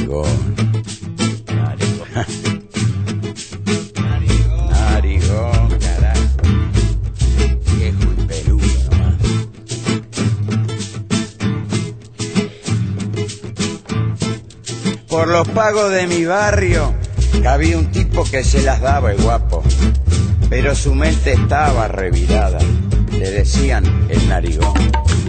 narigón. Narigón, carajo. Viejo y peludo nomás. Por los pagos de mi barrio había un tipo que se las daba el guapo, pero su mente estaba revirada. Le decían el narigón.